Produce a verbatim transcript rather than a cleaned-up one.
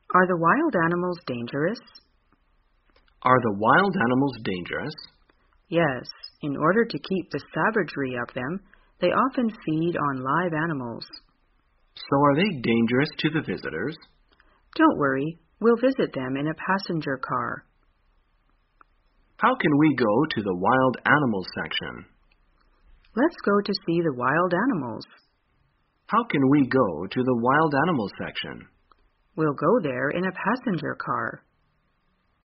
Are the wild animals dangerous? Are the wild animals dangerous? Yes. In order to keep the savagery of them, they often feed on live animals. So are they dangerous to the visitors? Don't worry, we'll visit them in a passenger car. How can we go to the wild animals section? Let's go to see the wild animals. How can we go to the wild animals section? We'll go there in a passenger car.